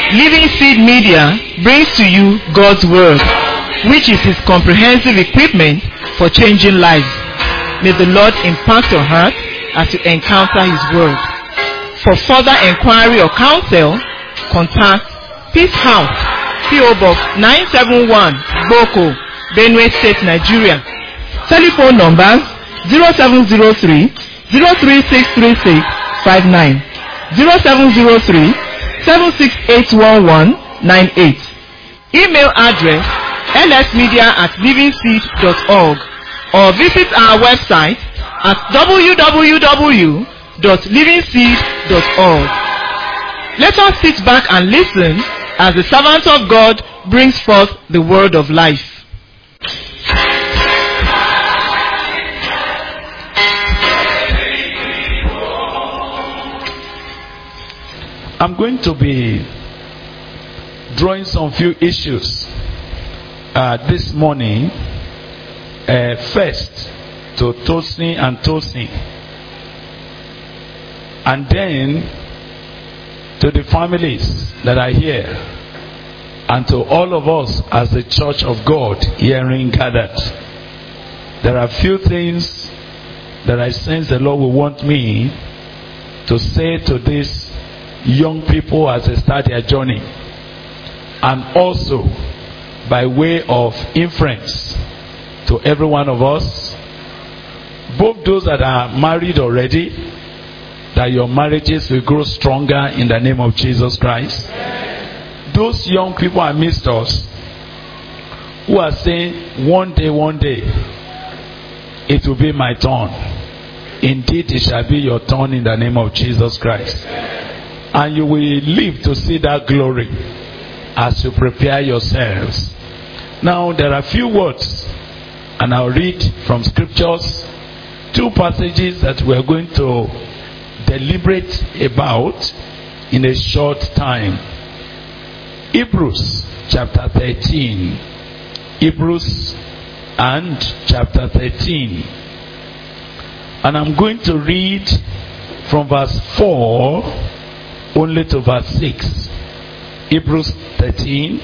Living Seed Media brings to you God's Word, which is His comprehensive equipment for changing lives. May the Lord impact your heart as you encounter His Word. For further inquiry or counsel, contact Peace House, P.O. Box 971, Boko, Benue State, Nigeria. Telephone numbers 0703 0363659, 0703 7681198. Email address lsmedia@livingseed.org, or visit our website at www.livingseed.org. Let us sit back and listen as the servant of God brings forth the word of life. I'm going to be drawing some few issues this morning. First to Tosin and Tosin, and then to the families that are here, and to all of us as the Church of God herein gathered. There are few things that I sense the Lord will want me to say to these young people as they start their journey, and also by way of inference to every one of us, both those that are married already, that your marriages will grow stronger in the name of Jesus Christ. Those young people amidst us who are saying, one day it will be my turn. Indeed, it shall be your turn in the name of Jesus Christ. And you will live to see that glory as you prepare yourselves. Now, there are few words, and I'll read from scriptures, two passages that we're going to deliberate about in a short time. Hebrews chapter 13. Hebrews and chapter 13. And I'm going to read from verse 4 only to verse 6. Hebrews 13,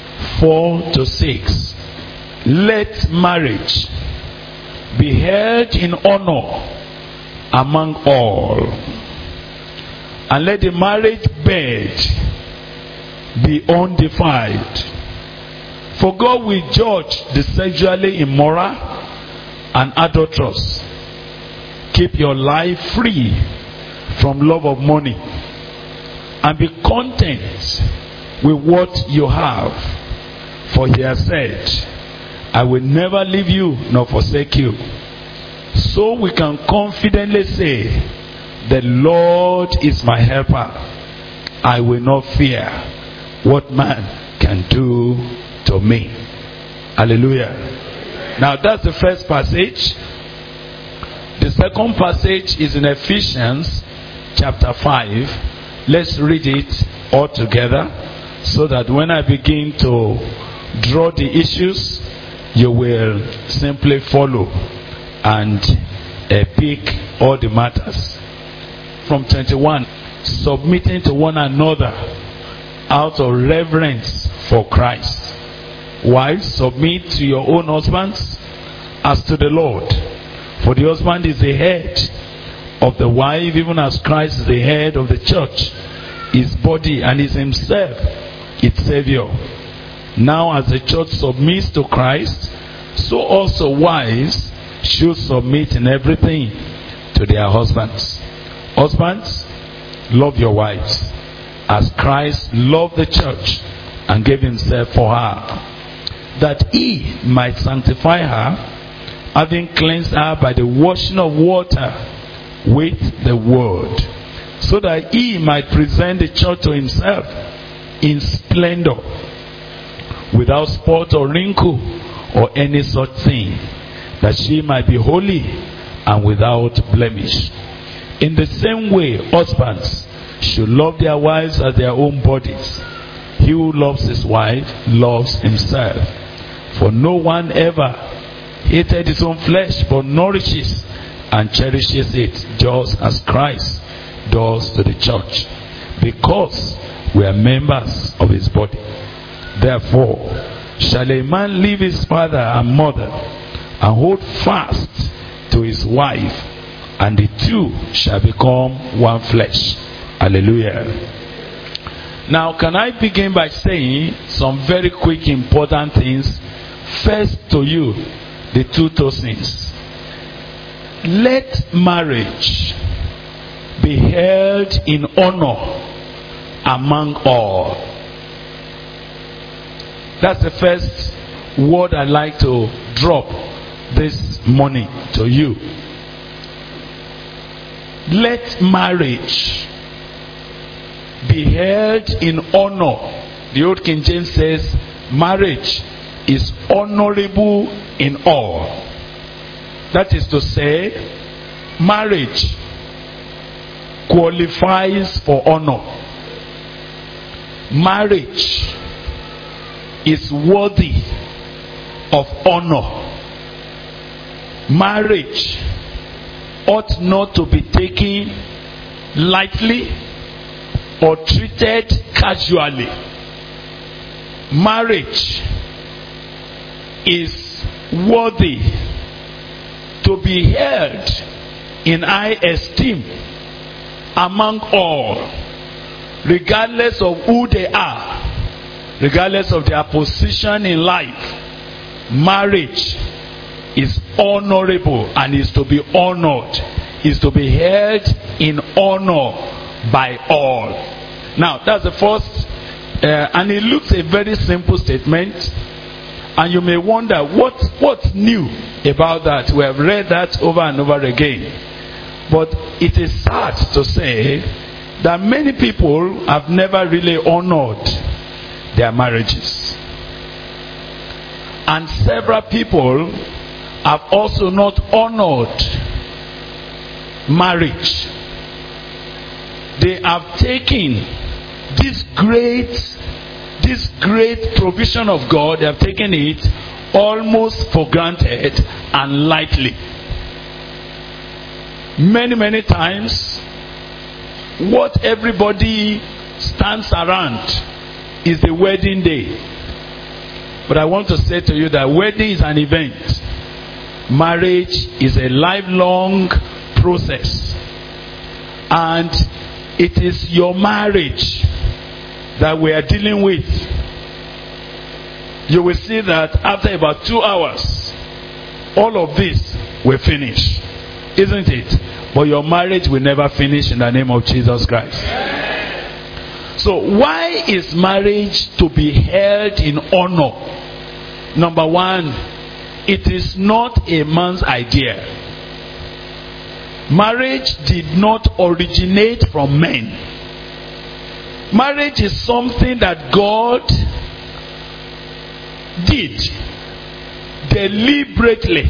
4 to 6. Let marriage be held in honor among all, and let the marriage bed be undefiled. For God will judge the sexually immoral and adulterous. Keep your life free from love of money, and be content with what you have. For He has said, I will never leave you nor forsake you. So we can confidently say, the Lord is my helper. I will not fear what man can do to me. Hallelujah. Now that's the first passage. The second passage is in Ephesians chapter 5. Let's read it all together, so that when I begin to draw the issues, you will simply follow and pick all the matters. From 21, submitting to one another out of reverence for Christ. Wives, submit to your own husbands as to the Lord. For the husband is the head of the wife, even as Christ is the head of the church, his body, and is himself its Savior. Now as the church submits to Christ, so also wives should submit in everything to their husbands. Husbands, love your wives as Christ loved the church and gave himself for her, that he might sanctify her, having cleansed her by the washing of water with the word, so that he might present the church to himself in splendor, without spot or wrinkle or any such thing, that she might be holy and without blemish. In the same way, husbands should love their wives as their own bodies. He who loves his wife loves himself. For no one ever hated his own flesh, but nourishes and cherishes it, just as Christ does to the church, because We are members of his body. Therefore, shall a man leave his father and mother and hold fast to his wife, and the two shall become one flesh. Hallelujah. Now, can I begin by saying some very quick important things? First to you, the two things. Let marriage be held in honor among all. That's the first word I'd like to drop this morning to you. Let marriage be held in honor. The Old King James says marriage is honorable in all. That is to say, marriage qualifies for honor. Marriage is worthy of honor. Marriage ought not to be taken lightly or treated casually. Marriage is worthy to be held in high esteem among all, regardless of who they are, regardless of their position in life. Marriage is honorable and is to be honored, is to be held in honor by all. Now, that's the first, and it looks a very simple statement, and you may wonder what's new about that. We have read that over and over again, but it is sad to say that many people have never really honored their marriages, and several people have also not honored marriage. They have taken this great provision of God, they have taken it almost for granted and lightly. Many times, what everybody stands around is the wedding day. But I want to say to you that wedding is an event. Marriage is a lifelong process. And it is your marriage that we are dealing with. You will see that after about 2 hours, all of this will finish. Isn't it? But your marriage will never finish in the name of Jesus Christ. So why is marriage to be held in honor? Number one, it is not a man's idea. Marriage did not originate from men. Marriage is something that God did deliberately,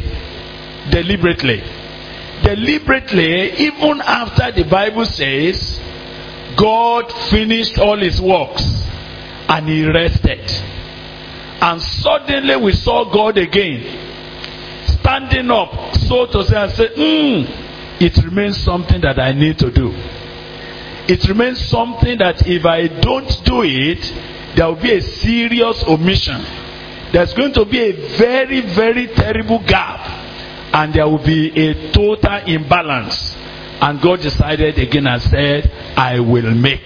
even after the Bible says God finished all his works and he rested. And suddenly we saw God again standing up, so to say, and say, it remains something that I need to do. It remains something that if I don't do it, there will be a serious omission. There's going to be a very terrible gap, and there will be a total imbalance. And God decided again and said, I will make.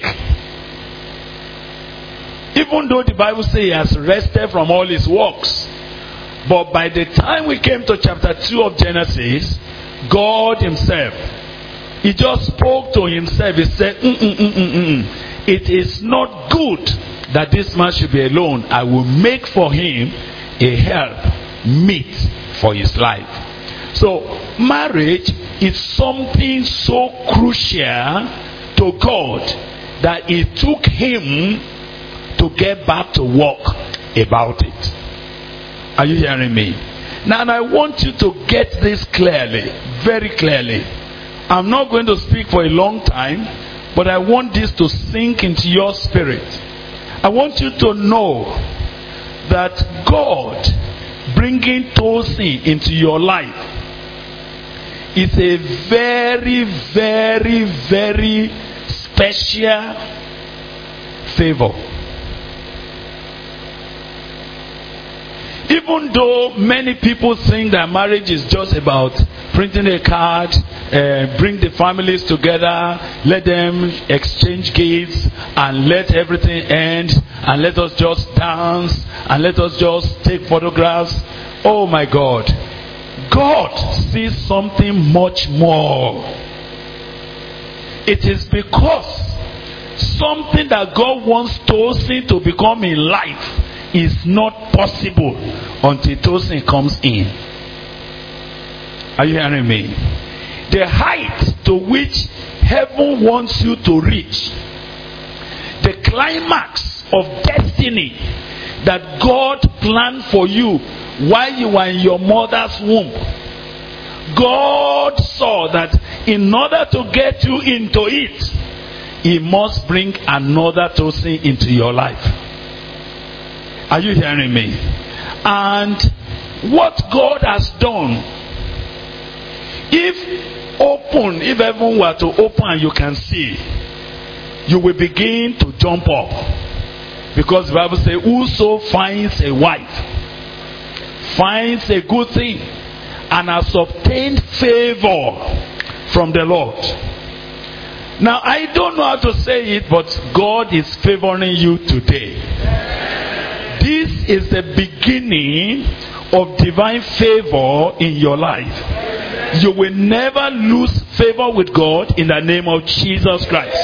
Even though the Bible says he has rested from all his works, but by the time we came to chapter 2 of Genesis, God himself, he just spoke to himself. He said, it is not good that this man should be alone. I will make for him a help meet for his life. So marriage is something so crucial to God that it took him to get back to work about it. Are you hearing me? Now, and I want you to get this clearly, very clearly. I'm not going to speak for a long time, but I want this to sink into your spirit. I want you to know that God bringing Tosin into your life is a very special favor. Even though many people think that marriage is just about printing a card, bring the families together, let them exchange gifts, and let everything end, and let us just dance, and let us just take photographs. Oh my God. God sees something much more. It is because something that God wants Tosin to become in life is not possible until Tosin comes in. Are you hearing me? The height to which heaven wants you to reach, the climax of destiny that God planned for you while you were in your mother's womb, God saw that in order to get you into it, He must bring another Tosin into your life. Are you hearing me? And what God has done, if everyone were to open and you can see, you will begin to jump up. Because the Bible says, whoso finds a wife finds a good thing and has obtained favor from the Lord. Now, I don't know how to say it, but God is favoring you today. This is the beginning of divine favor in your life. You will never lose favor with God in the name of Jesus Christ.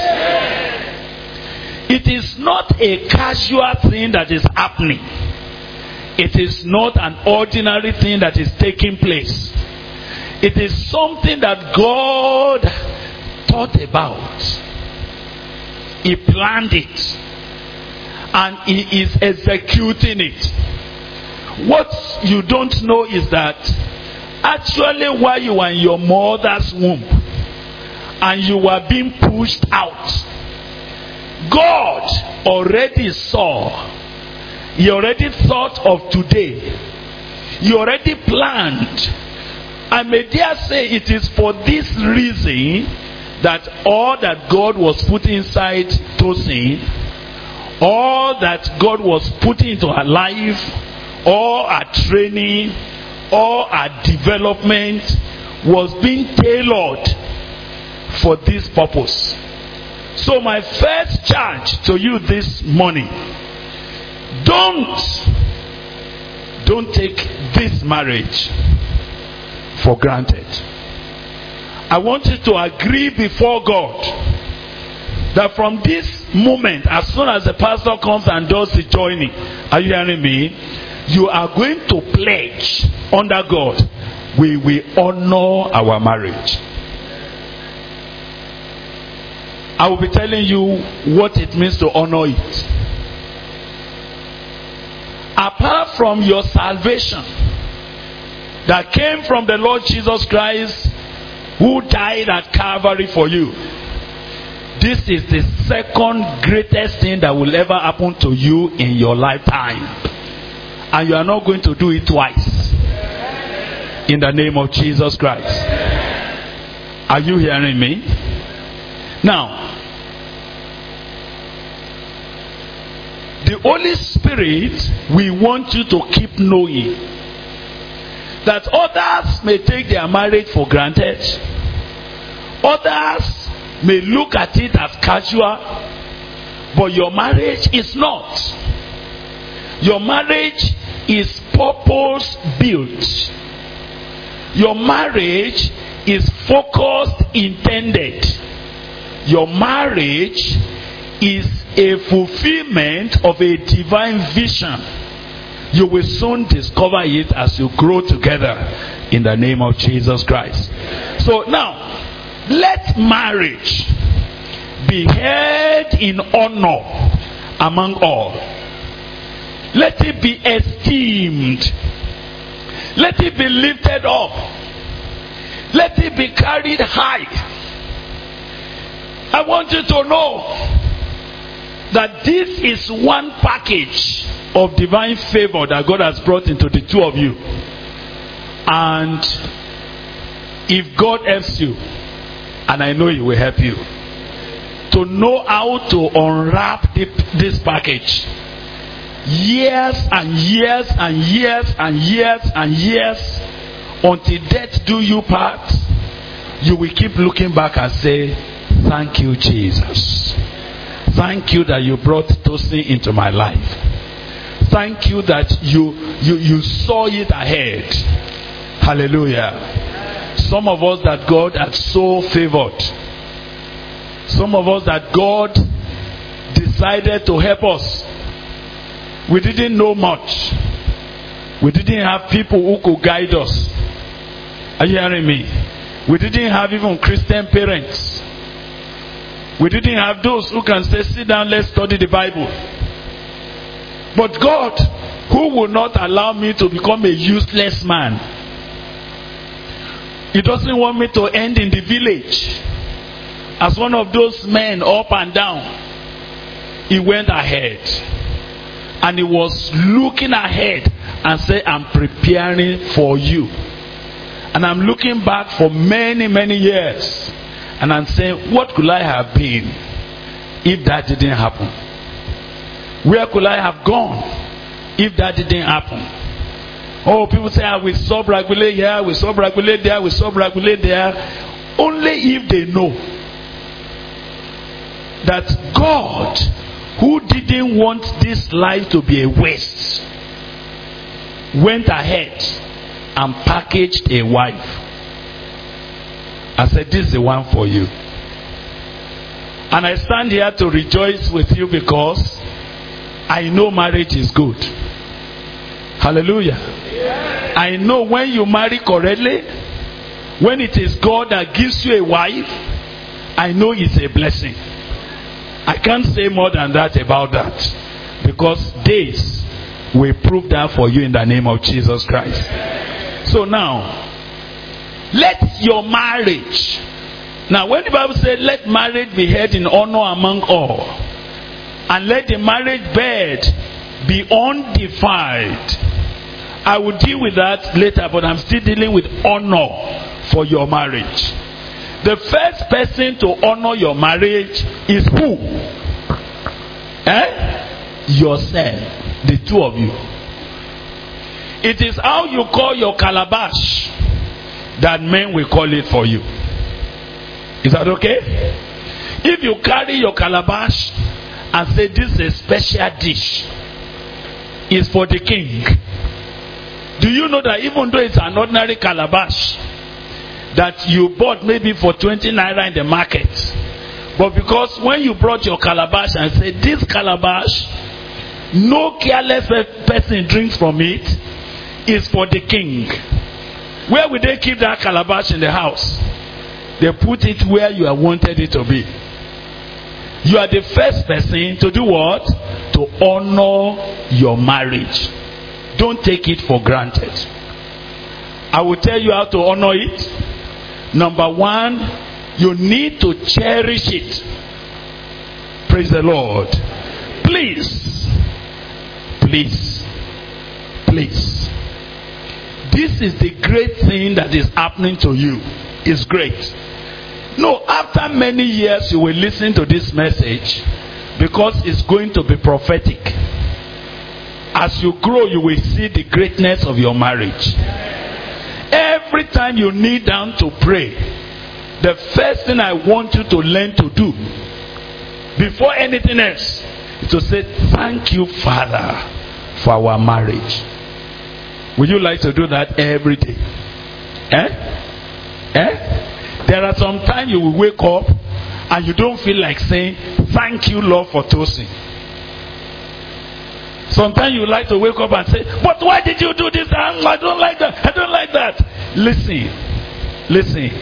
It is not a casual thing that is happening. It is not an ordinary thing that is taking place. It is something that God thought about. He planned it. And He is executing it. What you don't know is that actually while you were in your mother's womb and you were being pushed out, God already saw. He already thought of today. He already planned. I may dare say it is for this reason that all that God was putting inside Tosin, all that God was putting into her life, all her training, all her development was being tailored for this purpose. So my first charge to you this morning, don't take this marriage for granted. I want you to agree before God that from this moment, as soon as the pastor comes and does the joining, are you hearing me? You are going to pledge under God, we will honor our marriage. I will be telling you what it means to honor it. Apart from your salvation that came from the Lord Jesus Christ, who died at Calvary for you, this is the second greatest thing that will ever happen to you in your lifetime. And you are not going to do it twice. In the name of Jesus Christ. Are you hearing me? Now, the Holy Spirit, we want you to keep knowing that others may take their marriage for granted. Others may look at it as casual, but your marriage is not. Your marriage is purpose built. Your marriage is focused, intended. Your marriage is a fulfillment of a divine vision. You will soon discover it as you grow together in the name of Jesus Christ. So now, let marriage be held in honor among all. Let it be esteemed. Let it be lifted up. Let it be carried high. I want you to know that this is one package of divine favor that God has brought into the two of you. And if God helps you, and I know He will help you, to know how to unwrap this package. Years and years and years and years and years, until death do you part, you will keep looking back and say, thank you, Jesus. Thank you that you brought Tosin into my life. Thank you that you saw it ahead. Hallelujah. Some of us that God had so favored. Some of us that God decided to help us. We didn't know much. We didn't have people who could guide us. Are you hearing me? We didn't have even Christian parents. We didn't have those who can say, sit down, let's study the Bible. But God, who will not allow me to become a useless man, He doesn't want me to end in the village as one of those men up and down. He went ahead. And He was looking ahead and said, I'm preparing for you. And I'm looking back for many, many years. And I'm saying, what could I have been if that didn't happen? Where could I have gone if that didn't happen? Oh, people say, we sub-regulate here, we sub-regulate there, we sub-regulate there. Only if they know that God, who didn't want this life to be a waste, went ahead and packaged a wife. I said, this is the one for you. And I stand here to rejoice with you because I know marriage is good. Hallelujah. Yeah. I know when you marry correctly, when it is God that gives you a wife, I know it's a blessing. I can't say more than that about that, because days will prove that for you in the name of Jesus Christ. So now, let your marriage. Now, when the Bible says, let marriage be held in honor among all, and let the marriage bed be undefiled. I will deal with that later, but I'm still dealing with honor for your marriage. The first person to honor your marriage is who? Yourself. The two of you. It is how you call your calabash that men will call it for you. Is that okay? If you carry your calabash and say, this is a special dish, it's for the king. Do you know that even though it's an ordinary calabash that you bought maybe for 20 naira in the market, but because when you brought your calabash and said, this calabash, no careless person drinks from it, is for the king. Where will they keep that calabash in the house? They put it where you wanted it to be. You are the first person to do what? To honor your marriage. Don't take it for granted. I will tell you how to honor it. Number one, you need to cherish it. Praise the Lord. Please. Please. Please. This is the great thing that is happening to you. It's great. No, after many years you will listen to this message because it's going to be prophetic. As you grow, you will see the greatness of your marriage. Every time you kneel down to pray, the first thing I want you to learn to do before anything else is to say, thank you, Father, for our marriage. Would you like to do that every day? There are some times you will wake up and you don't feel like saying, thank you, Lord, for Tosin. Sometimes you like to wake up and say, but why did you do this? I don't like that. I don't like that. Listen.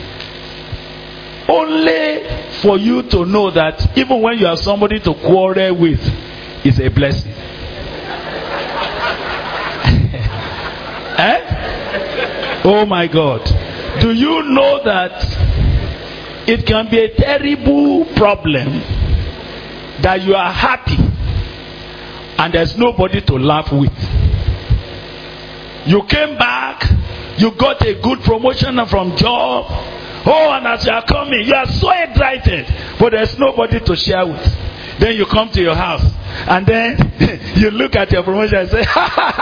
Only for you to know that even when you have somebody to quarrel with, it's a blessing. Oh my God. Do you know that it can be a terrible problem that you are happy and there's nobody to laugh with? You came back, you got a good promotion from job, Oh, and as you are coming, you are so excited, but there's nobody to share with. Then you come to your house, and then you look at your promotion and say,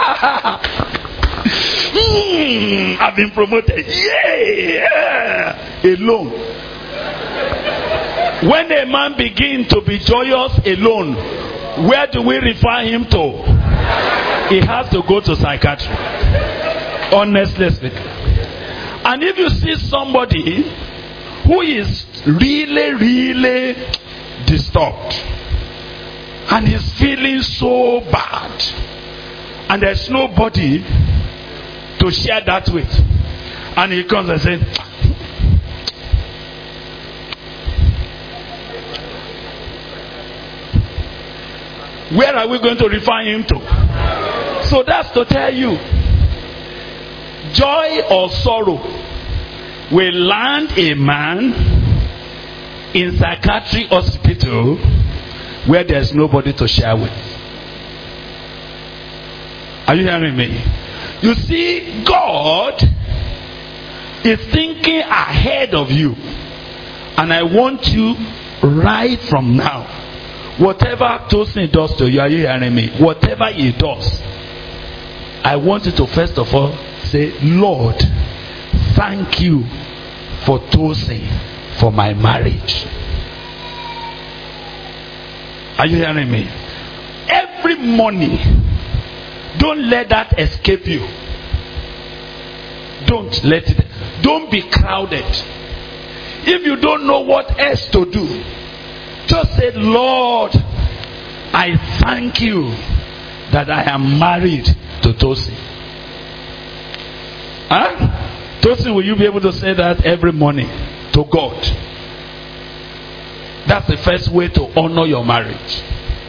I've been promoted. Yeah! Alone. When a man begins to be joyous alone, where do we refer him to? He has to go to psychiatry. Honestly speaking. And if you see somebody who is really disturbed, and he's feeling so bad, and there's nobody to share that with, and he comes and says, where are we going to refer him to? So that's to tell you, joy or sorrow will land a man in psychiatric hospital where there's nobody to share with. Are you hearing me? You see, God is thinking ahead of you, and I want you right from now, whatever Tosin does to you, are you hearing me? Whatever he does, I want you to first of all say, Lord, thank you for Tosin, for my marriage. Are you hearing me? Every morning, don't let that escape you. Don't let it. Don't be crowded. If you don't know what else to do, just say, Lord, I thank you that I am married to Tosin. Huh? Tosin, will you be able to say that every morning to God? That's the first way to honor your marriage.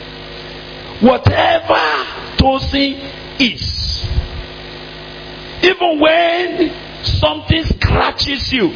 Whatever Tosin is, even when something scratches you,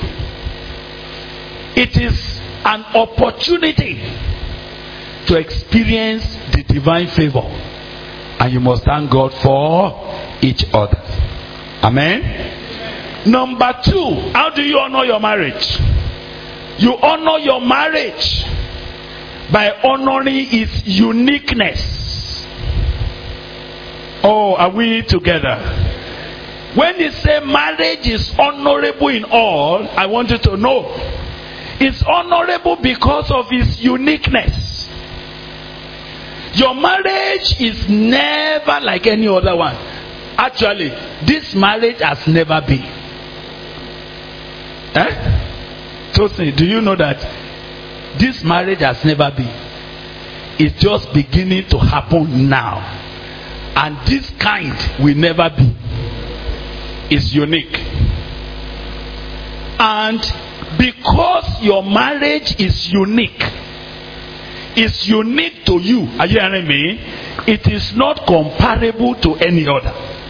it is an opportunity to experience the divine favor, and you must thank God for each other. Amen. Number 2, how do you honor your marriage? You honor your marriage by honoring its uniqueness. Oh, are we together? When you say marriage is honorable in all, I want you to know it's honorable because of its uniqueness. Your marriage is never like any other one. Actually, this marriage has never been. Tosin, do you know that this marriage has never been? It's just beginning to happen now. And this kind will never be. It's unique. And because your marriage is unique, it's unique to you. Are you hearing me? It is not comparable to any other.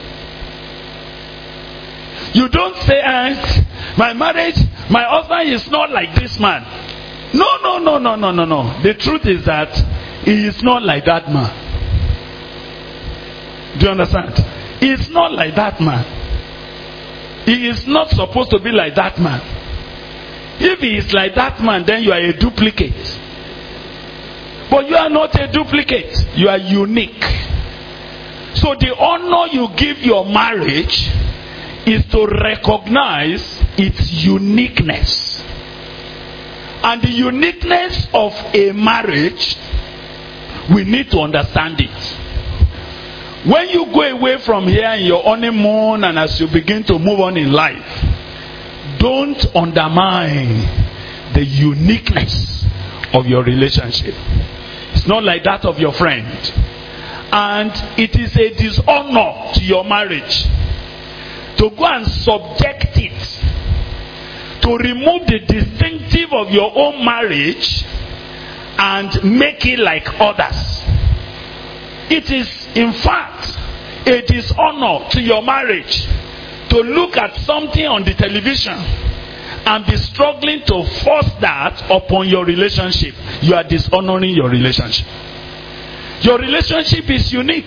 You don't say, my marriage, my husband is not like this man. No. The truth is that he is not like that man. Do you understand? He is not like that man. He is not supposed to be like that man. If he is like that man, then you are a duplicate. But you are not a duplicate. You are unique. So the honor you give your marriage is to recognize its uniqueness. And the uniqueness of a marriage, we need to understand it. When you go away from here in your honeymoon and as you begin to move on in life, don't undermine the uniqueness of your relationship. It's not like that of your friend. And it is a dishonor to your marriage to go and subject it, to remove the distinctive of your own marriage and make it like others. It is, in fact, a dishonor to your marriage to look at something on the television and be struggling to force that upon your relationship. You are dishonoring your relationship. Your relationship is unique,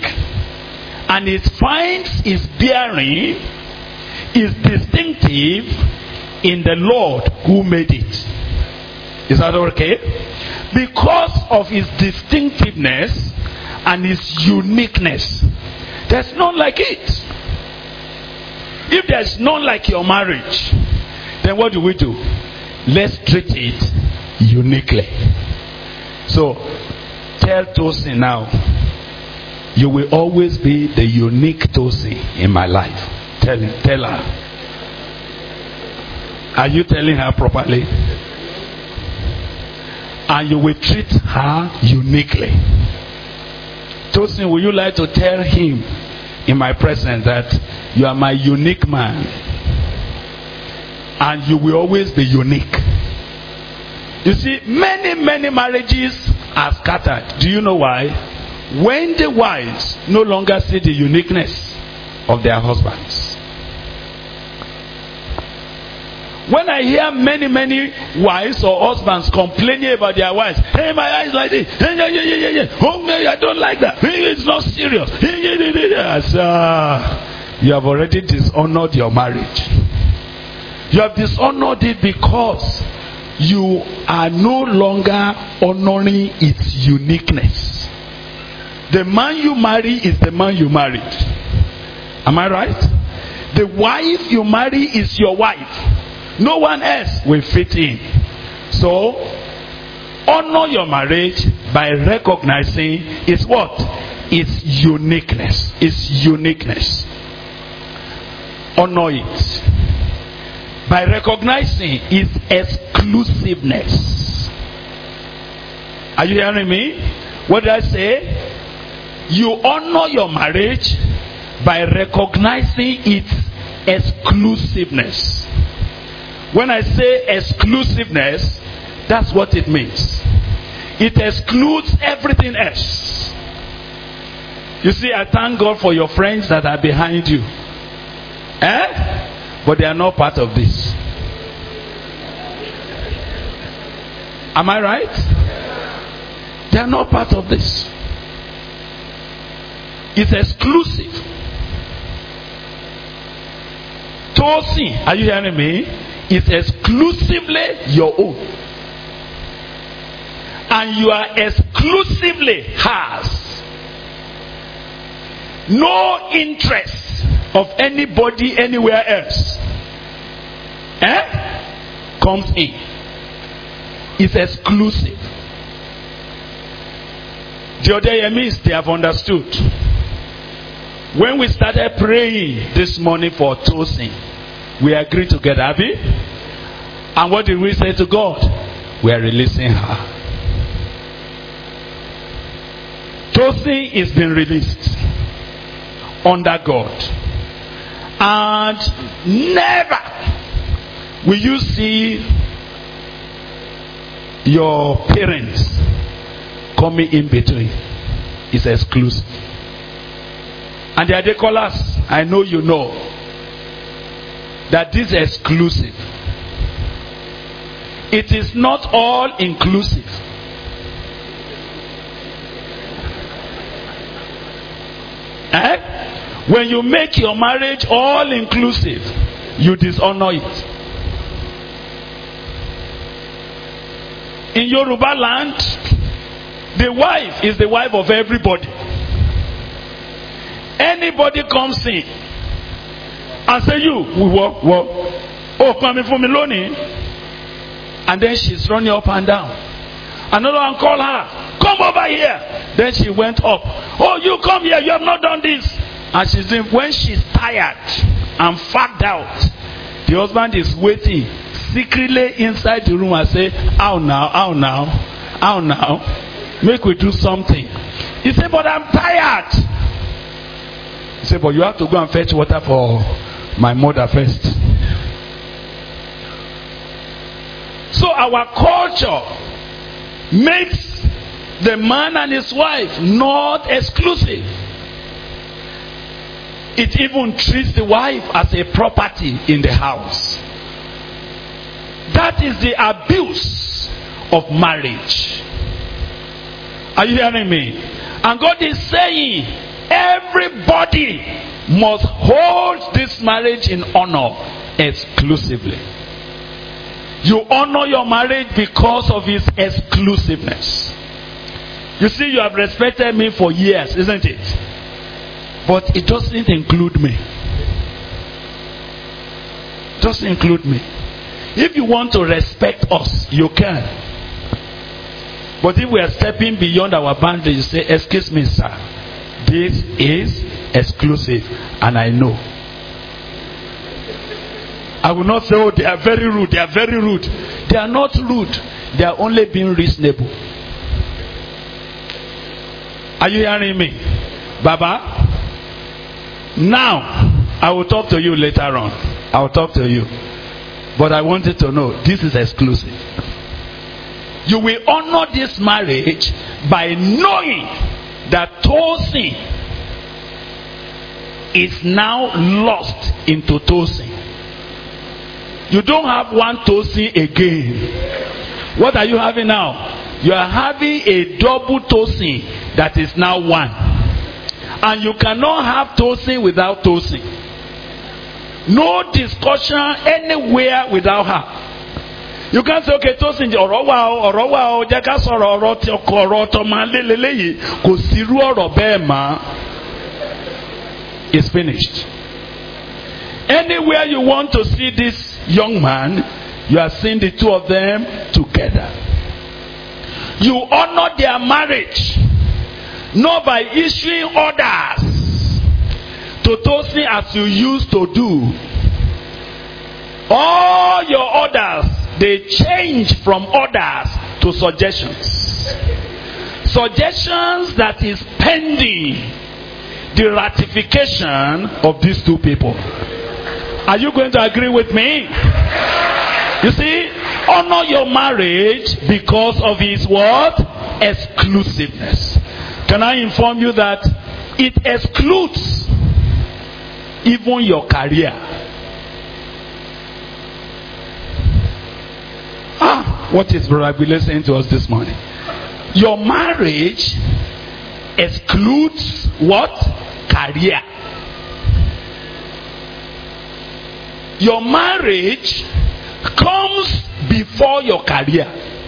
and it finds its bearing, is distinctive in the Lord who made it. Is that okay? Because of his distinctiveness and his uniqueness, there's none like it. If there's none like your marriage, then what do? Let's treat it uniquely. So tell Tosin now, you will always be the unique Tosin in my life. Tell her. Are you telling her properly? And you will treat her uniquely. Tosin, will you like to tell him in my presence that you are my unique man, and you will always be unique? You see, many marriages are scattered. Do you know why? When the wives no longer see the uniqueness of their husbands. When I hear many wives or husbands complaining about their wives, hey, my eyes like this, oh, I don't like that, it's not serious. You have already dishonored your marriage. You have dishonored it because you are no longer honoring its uniqueness. The man you marry is the man you married. Am I right? The wife you marry is your wife. No one else will fit in. So, honor your marriage by recognizing its what? Its uniqueness. Its uniqueness. Honor it by recognizing its exclusiveness. Are you hearing me? What did I say? You honor your marriage by recognizing its exclusiveness. When I say exclusiveness, that's what it means. It excludes everything else. You see, I thank God for your friends that are behind you. But they are not part of this. Am I right? They are not part of this. It's exclusive. Tosin, are you hearing me? It's exclusively your own. And you are exclusively hers. No interest of anybody anywhere else comes in. It's exclusive. The other Yemis, they have understood. When we started praying this morning for Tosin, we agreed together, have we? And what did we say to God? We are releasing her. Tosin is being released under God. And never will you see your parents coming in between. It's exclusive. And the Adekolas, I know you know that this is exclusive. It is not all inclusive. When you make your marriage all inclusive, you dishonor it. In Yoruba land, the wife is the wife of everybody. Anybody comes in and say, you, oh, come for me, Loni. And then she's running up and down. Another one called her, come over here. Then she went up. Oh, you come here, you have not done this. And she's doing, when she's tired and fagged out, the husband is waiting secretly inside the room and say, how now? Make we do something. He said, but I'm tired. He said, but you have to go and fetch water for my mother first. So our culture makes the man and his wife not exclusive. It even treats the wife as a property in the house. That is the abuse of marriage. Are you hearing me? And God is saying, everybody must hold this marriage in honor exclusively. You honor your marriage because of its exclusiveness. You see, you have respected me for years, isn't it? But it doesn't include me. It doesn't include me. If you want to respect us, you can. But if we are stepping beyond our boundaries, you say, excuse me, sir, this is exclusive, and I know. I will not say, oh, they are very rude. They are very rude. They are not rude. They are only being reasonable. Are you hearing me? Baba? Now, I will talk to you later on. I will talk to you. But I wanted to know, this is exclusive. You will honor this marriage by knowing that Tosin is now lost into Tosin. You don't have one Tosin again. What are you having now? You are having a double Tosin that is now one. And you cannot have Tosin without Tosin. No discussion anywhere without her. You can't say, okay, Tosin, ọ̀rọ̀ wa o, jẹ́ ká sọ̀rọ̀ ọ̀rọ̀ tí ọkọ ọ̀rọ̀ tó máa lé lélẹ́yìí, kò sí irú ọ̀rọ̀ bẹ́ẹ̀ mọ́. It's finished. Anywhere you want to see this young man, you are seeing the two of them together. You honor their marriage, not by issuing orders to Tosin as you used to do. All your orders, they change from orders to suggestions. Suggestions that is pending the ratification of these two people. Are you going to agree with me? You see, honor your marriage because of its what? Exclusiveness. Can I inform you that it excludes even your career? What is Brother Billy saying to us this morning? Your marriage excludes what? Career. Your marriage comes before your career.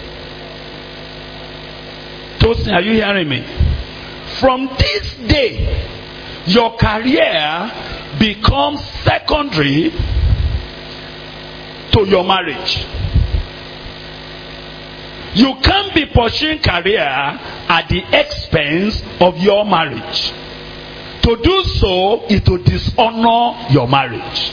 Tosin, are you hearing me? From this day, your career becomes secondary to your marriage. You can't be pursuing career at the expense of your marriage. To do so is to dishonor your marriage.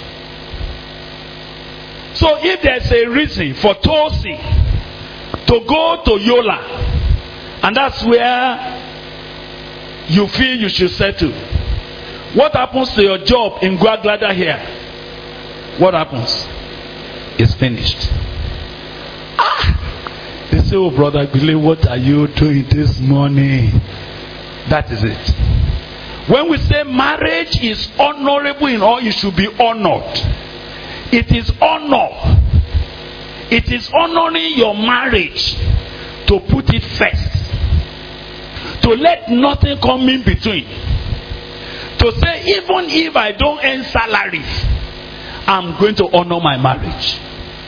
So if there's a reason for Tosin to go to Yola, and that's where you feel you should settle, what happens to your job in Guaglada here? What happens? It's finished. They say, oh, Brother Billy, what are you doing this morning? That is it. When we say marriage is honorable in all, it should be honored. It is honor. It is honoring your marriage to put it first. To let nothing come in between. To say, even if I don't earn salary, I'm going to honor my marriage.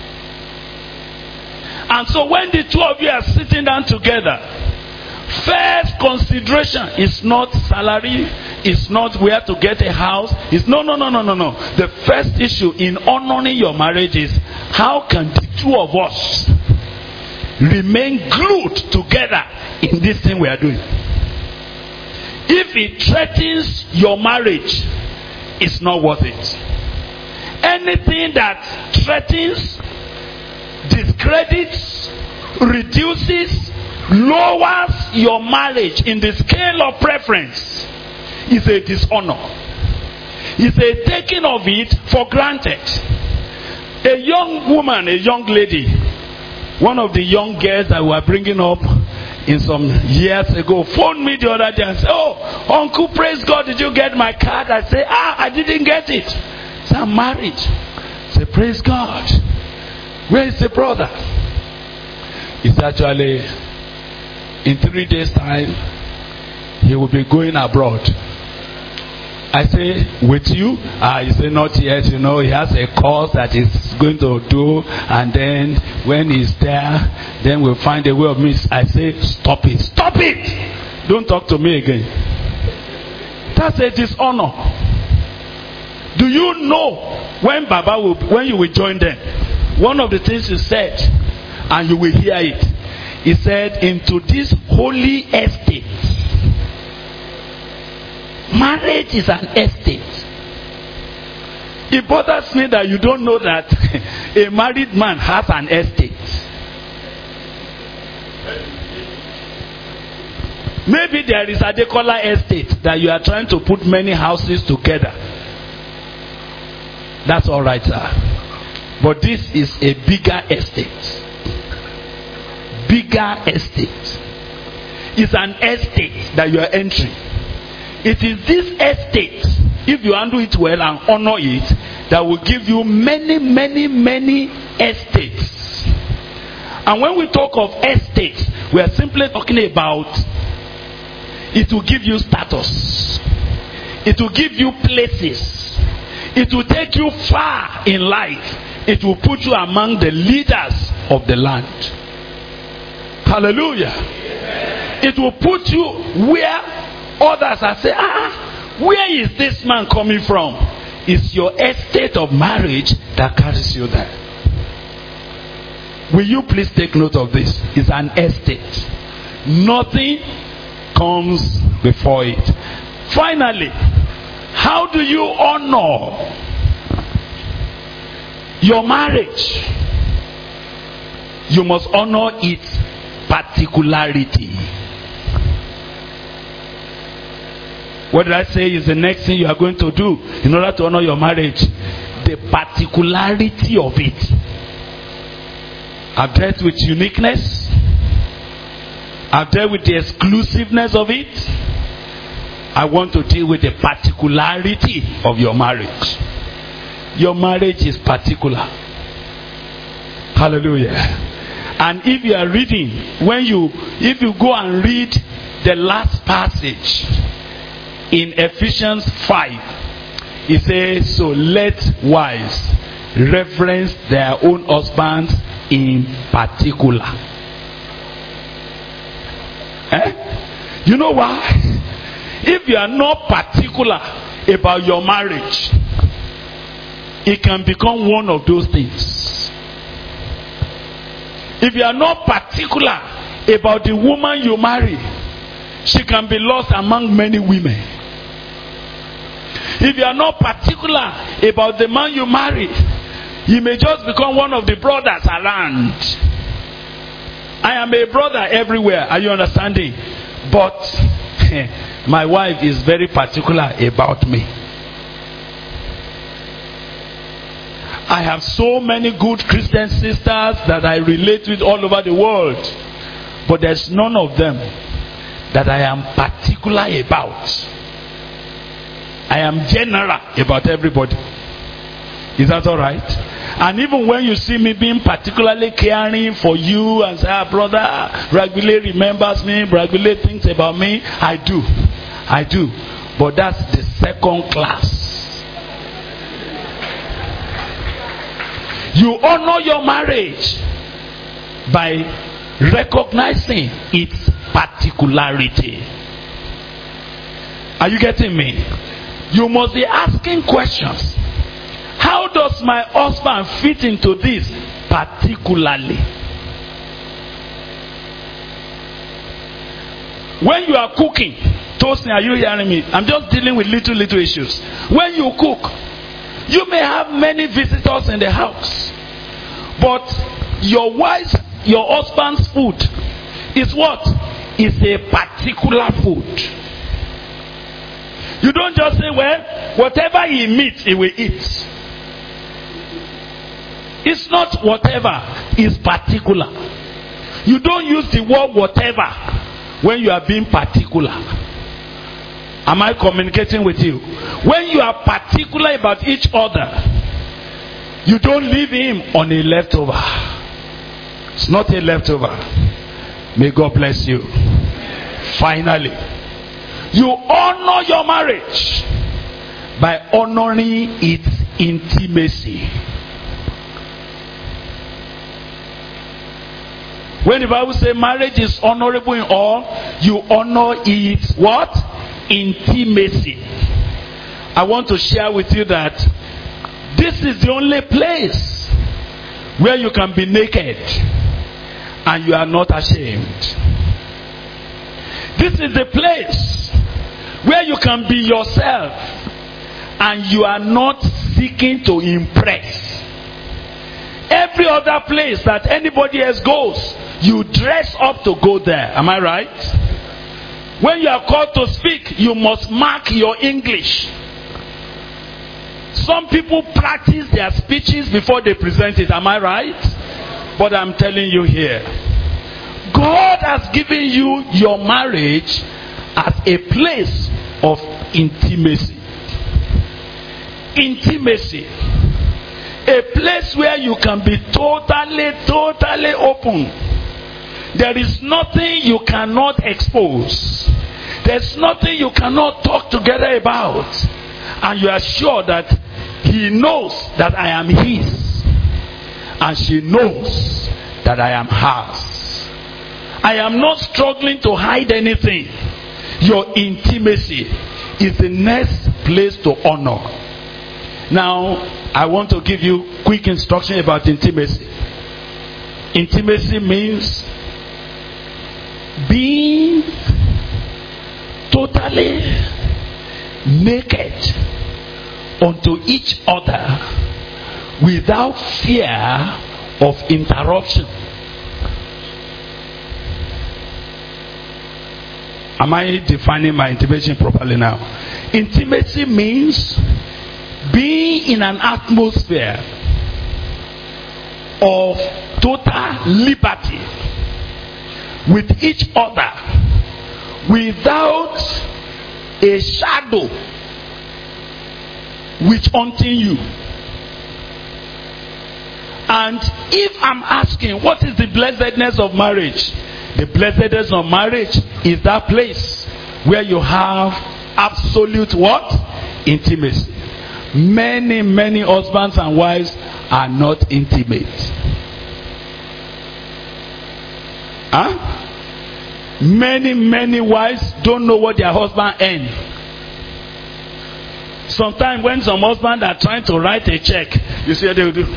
And so when the two of you are sitting down together, first consideration is not salary, it's not where to get a house, it's no. The first issue in honoring your marriage is, how can the two of us remain glued together in this thing we are doing? If it threatens your marriage, it's not worth it. Anything that threatens, discredits, reduces, lowers your marriage in the scale of preference is a dishonor. It's a taking of it for granted. A young woman, a young lady, one of the young girls that we were bringing up in some years ago, phoned me the other day and said, oh, uncle, praise God, did you get my card? I said, I didn't get it. So I'm married. I said, praise God. Where is the brother? It's actually in 3 days' time, he will be going abroad. I say, with you? He say, not yet. You know, he has a course that he's going to do. And then when he's there, then we'll find a way of me. I say, stop it. Stop it! Don't talk to me again. That's a dishonor. Do you know when when you will join them? One of the things he said, and you will hear it. He said, into this holy estate. Marriage is an estate. It bothers me that you don't know that a married man has an estate. Maybe there is a Adekola estate that you are trying to put many houses together. That's all right, sir. But this is a bigger estate. Bigger estate. It's an estate that you are entering. It is this estate, if you handle it well and honor it, that will give you many, many, many estates. And when we talk of estates, we are simply talking about it will give you status. It will give you places. It will take you far in life. It will put you among the leaders of the land. Hallelujah. It will put you where others are saying, where is this man coming from? It's your estate of marriage that carries you there. Will you please take note of this? It's an estate. Nothing comes before it. Finally, how do you honor your marriage? You must honor its particularity. What did I say is the next thing you are going to do in order to honor your marriage? The particularity of it. I've dealt with uniqueness. I've dealt with the exclusiveness of it. I want to deal with the particularity of your marriage. Your marriage is particular. Hallelujah. And if you are reading, if you go and read the last passage in Ephesians 5, it says, so let wives reverence their own husbands in particular. You know why? If you are not particular about your marriage, it can become one of those things. If you are not particular about the woman you marry, she can be lost among many women. If you are not particular about the man you marry, he may just become one of the brothers around. I am a brother everywhere. Are you understanding? But my wife is very particular about me. I have so many good Christian sisters that I relate with all over the world. But there's none of them that I am particular about. I am general about everybody. Is that all right? And even when you see me being particularly caring for you and say, brother, Ragbile remembers me, Ragbile thinks about me, I do. But that's the second class. You honor your marriage by recognizing its particularity. Are you getting me? You must be asking questions. How does my husband fit into this particularly? When you are cooking, Tosin, are you hearing me? I'm just dealing with little issues. When you cook, you may have many visitors in the house, but your husband's food is what? Is a particular food. You don't just say, well, whatever he meets, he will eat. It's not whatever, it's particular. You don't use the word whatever when you are being particular. Am I communicating with you? When you are particular about each other, you don't leave him on a leftover. It's not a leftover. May God bless you. Finally, you honor your marriage by honoring its intimacy. When the Bible says marriage is honorable in all, you honor its what? Intimacy. I want to share with you that this is the only place where you can be naked and you are not ashamed. This is the place where you can be yourself and you are not seeking to impress. Every other place that anybody else goes, you dress up to go there. Am I right? When you are called to speak, you must mark your English. Some people practice their speeches before they present it. Am I right? But I'm telling you here, God has given you your marriage as a place of intimacy. Intimacy. A place where you can be totally open. There is nothing you cannot expose. There's nothing you cannot talk together about. And you are sure that he knows that I am his. And she knows that I am hers. I am not struggling to hide anything. Your intimacy is the next place to honor. Now, I want to give you quick instruction about intimacy. Intimacy means being totally naked unto each other without fear of interruption. Am I defining my intimacy properly now? Intimacy means being in an atmosphere of total liberty with each other without a shadow which haunting you. And if I'm asking, what is the blessedness of marriage? The blessedness of marriage is that place where you have absolute what? Intimacy. Many husbands and wives are not intimate. Many wives don't know what their husband earns. Sometimes when some husbands are trying to write a check, you see what they will do?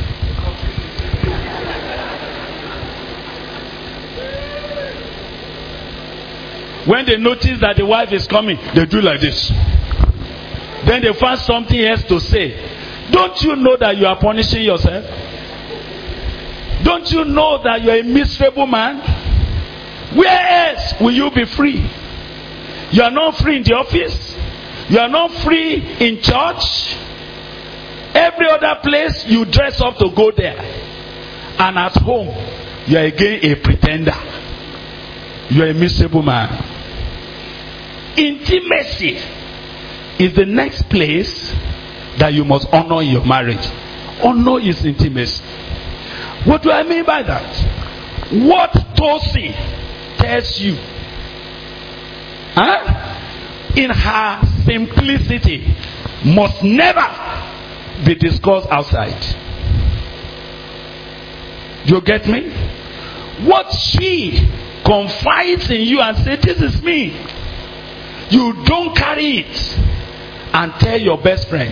When they notice that the wife is coming, they do like this. Then they find something else to say. Don't you know that you are punishing yourself? Don't you know that you are a miserable man? Where else will you be free? You are not free in the office. You are not free in church. Every other place you dress up to go there. And at home, you are again a pretender. You are a miserable man. Intimacy is the next place that you must honor in your marriage. Honor is intimacy. What do I mean by that? What Tosi tells you in her simplicity must never be discussed outside. You get me? What she confides in you and says, this is me, you don't carry it and tell your best friend.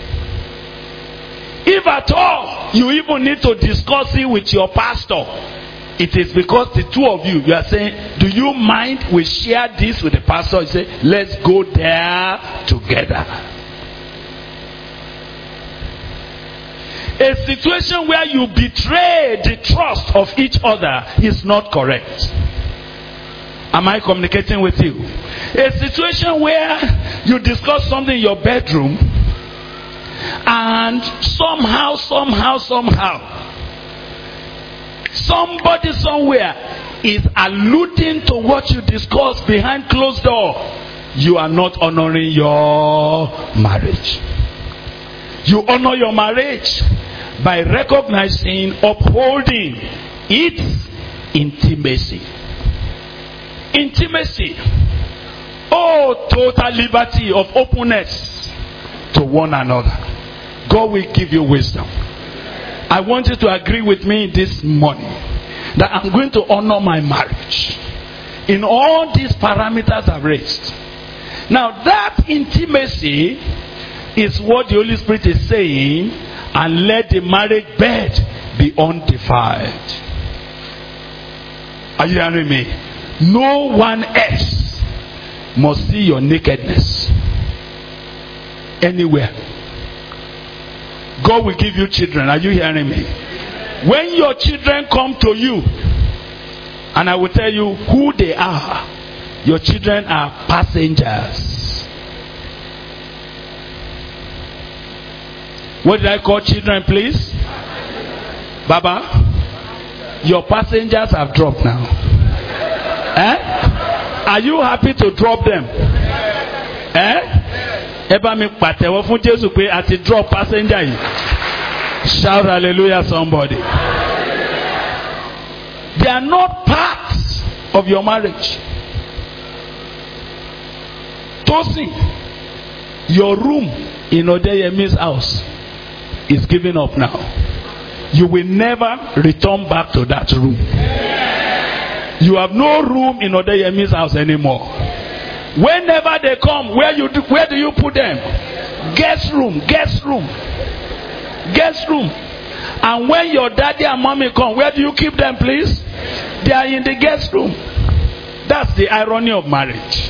If at all you even need to discuss it with your pastor, it is because the two of you are saying, do you mind we share this with the pastor? You say, let's go there together. A situation where you betray the trust of each other is not correct. Am I communicating with you? A situation where you discuss something in your bedroom and somehow somebody somewhere is alluding to what you discussed behind closed door, you are not honoring your marriage. You honor your marriage by recognizing, upholding its intimacy. Intimacy. Oh, total liberty of openness. to one another. God will give you wisdom. I want you to agree with me this morning that I'm going to honor my marriage in all these parameters I've raised. Now that intimacy is what the Holy Spirit is saying, and let the marriage bed be undefiled. Are you hearing me? No one else must see your nakedness anywhere. God will give you children. Are you hearing me? When your children come to you, and I will tell you who they are, your children are passengers. What did I call children, please? Baba, your passengers have dropped now. Are you happy to drop them? Eba mi pàtẹ́wọ́ fún Jésù pé a ti drop passenger yìí. Shout hallelujah somebody. They are not parts of your marriage. Tosin, your room in Odeyemi's house is given up now. You will never return back to that room. You have no room in Odeyemi's house anymore. Whenever they come, where do you put them? Guest room. And when your daddy and mommy come, where do you keep them, please? They are in the guest room. That's the irony of marriage.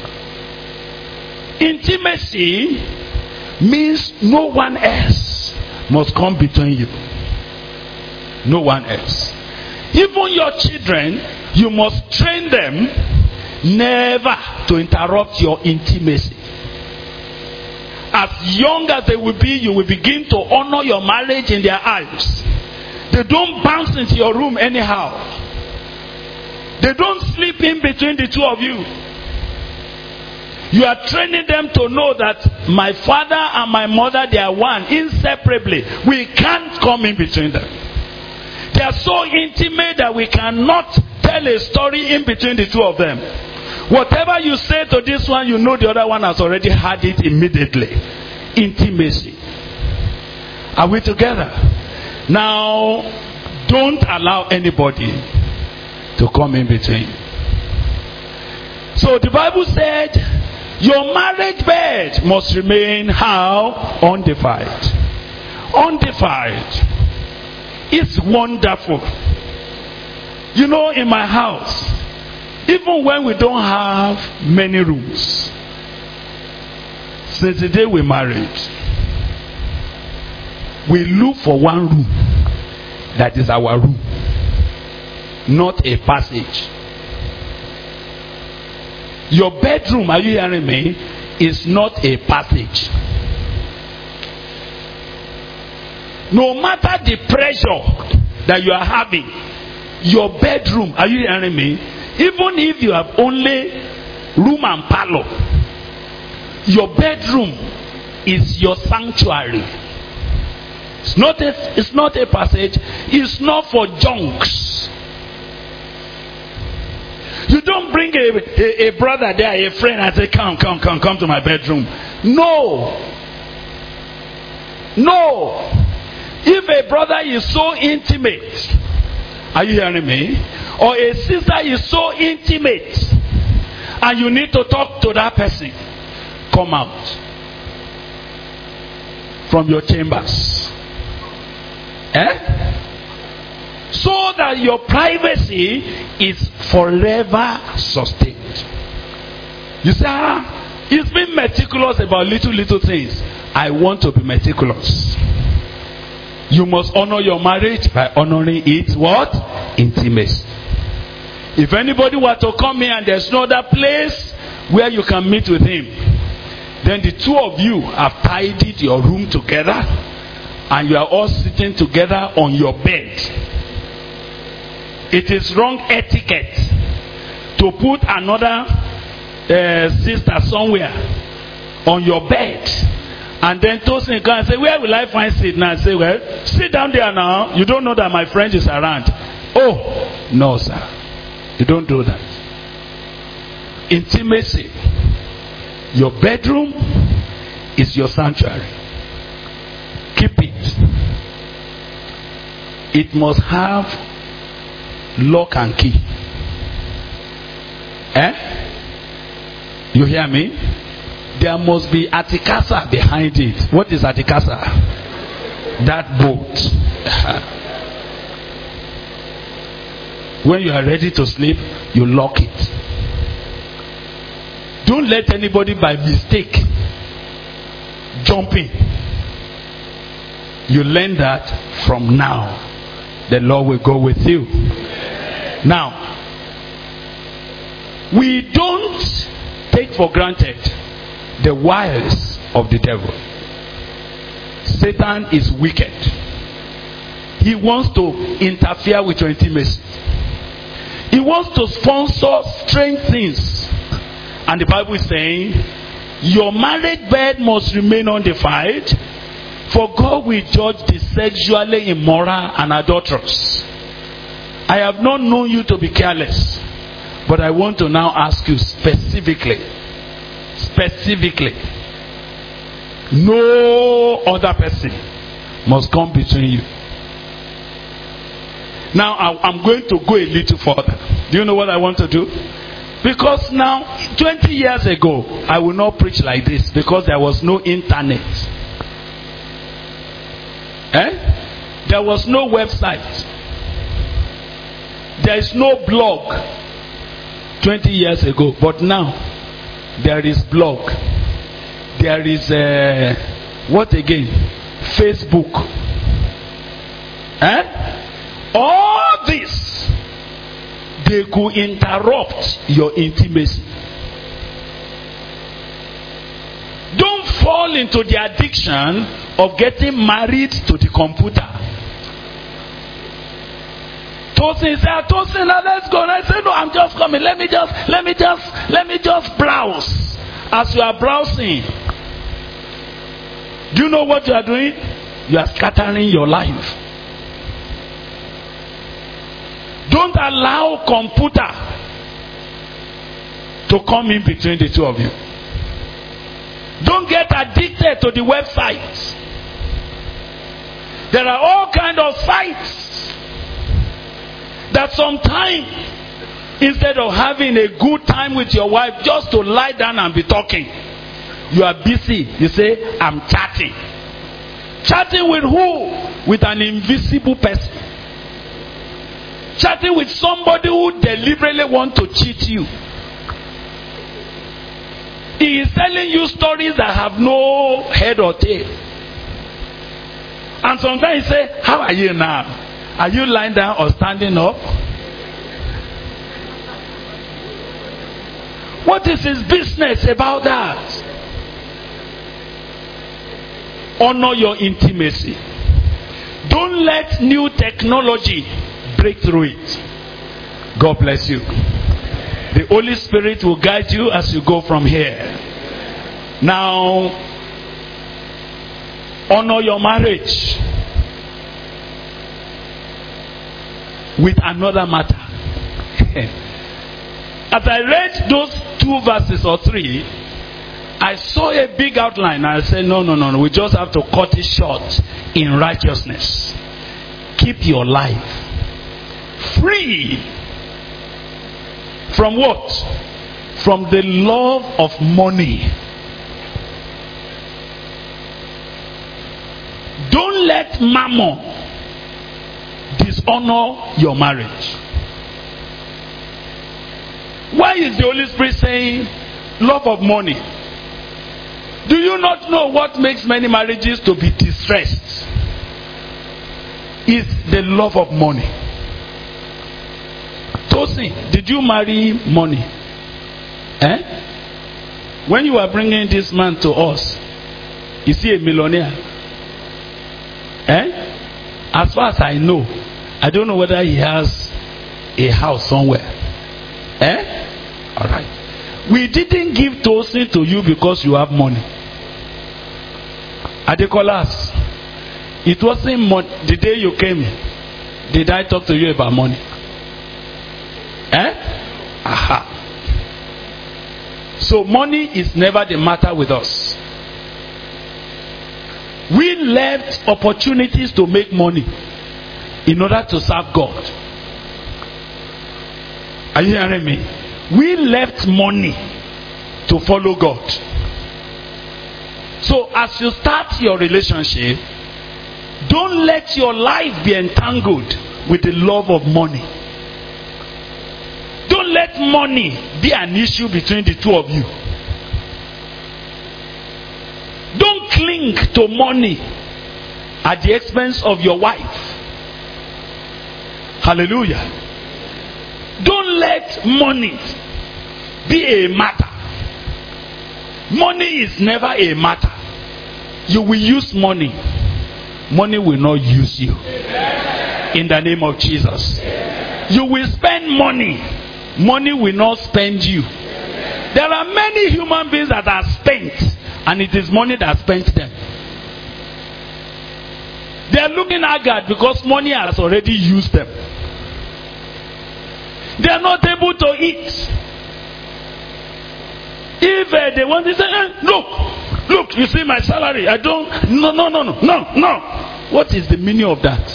Intimacy means no one else must come between you. No one else. Even your children, you must train them never to interrupt your intimacy. As young as they will be, you will begin to honor your marriage in their eyes. They don't bounce into your room anyhow. They don't sleep in between the two of you. You are training them to know that my father and my mother, they are one, inseparably. We can't come in between them. They are so intimate that we cannot tell a story in between the two of them. Whatever you say to this one, you know the other one has already had it immediately. Intimacy. Are we together? Now, don't allow anybody to come in between. So the Bible said, your marriage bed must remain how? Undefiled. Undefiled. It's wonderful. You know, in my house, even when we don't have many rooms, since the day we married, we look for one room that is our room, not a passage. Your bedroom, are you hearing me, is not a passage. No matter the pressure that you are having, your bedroom, are you hearing me? Even if you have only room and parlor, your bedroom is your sanctuary. It's not a passage. It's not for junks. You don't bring a brother there, a friend, and say, come to my bedroom. No. If a brother is so intimate, are you hearing me? Or a sister is so intimate, and you need to talk to that person, come out from your chambers. So that your privacy is forever sustained. You say, it's been meticulous about little things. I want to be meticulous. You must honor your marriage by honoring its what? Intimacy. If anybody were to come here and there's no other place where you can meet with him, then the two of you have tidied your room together and you are all sitting together on your bed. It is wrong etiquette to put another sister somewhere on your bed and then Tosin come and say, where will I find seat now? I say, well, sit down there now. You don't know that my friend is around. Oh, no, sir. You don't do that. Intimacy. Your bedroom is your sanctuary. Keep it. It must have lock and key. You hear me? There must be Atikasa behind it. What is Atikasa? That boat. When you are ready to sleep, you lock it. Don't let anybody by mistake jump in. You learn that from now. The Lord will go with you. Now, we don't take for granted the wiles of the devil. Satan is wicked. He wants to interfere with your intimacy. He wants to sponsor strange things. And the Bible is saying, your marriage bed must remain undefiled, for God will judge the sexually immoral and adulterous. I have not known you to be careless, but I want to now ask you specifically, no other person must come between you. Now I'm going to go a little further. Do you know what I want to do? Because now 20 years ago I will not preach like this, because there was no internet. There was no website. There is no blog 20 years ago. But now there is blog. There is what again? Facebook. All this, they could interrupt your intimacy. Don't fall into the addiction of getting married to the computer. Tosin said, Tosin, let's go. And I said, no, I'm just coming. Let me just browse. As you are browsing, do you know what you are doing? You are scattering your life. Don't allow computer to come in between the two of you. Don't get addicted to the website. There are all kinds of sites that sometimes, instead of having a good time with your wife, just to lie down and be talking, you are busy. You say, I'm chatting. Chatting with who? With an invisible person. Chatting with somebody who deliberately wants to cheat you. He is telling you stories that have no head or tail. And sometimes he say, how are you now? Are you lying down or standing up? What is his business about that? Honor your intimacy. Don't let new technology break through it. God bless you. The Holy Spirit will guide you as you go from here. Now, honor your marriage with another matter. As I read those 2 verses or 3, I saw a big outline. I said, no. We just have to cut it short in righteousness. Keep your life free from what? From the love of money. Don't let mammon dishonor your marriage. Why is the Holy Spirit saying love of money? Do you not know what makes many marriages to be distressed? Is the love of money. Tosin, did you marry money? When you are bringing this man to us, is he a millionaire? As far as I know, I don't know whether he has a house somewhere. Alright. We didn't give Tosin to you because you have money. Adekolas, it wasn't money. The day you came, did I talk to you about money? Aha. So money is never the matter with us. left opportunities to make money in order to serve God. Are you hearing me? We left money to follow God. So as you start your relationship, don't let your life be entangled with the love of money. Don't let money be an issue between the two of you. Don't cling to money at the expense of your wife. Hallelujah. Don't let money be a matter. Money is never a matter. You will use money. Money will not use you. In the name of Jesus. You will spend money. Money will not spend you. There are many human beings that are spent, and it is money that spent them. They are looking haggard because money has already used them. They are not able to eat. If they want to say, look, you see my salary. I don't. No. What is the meaning of that?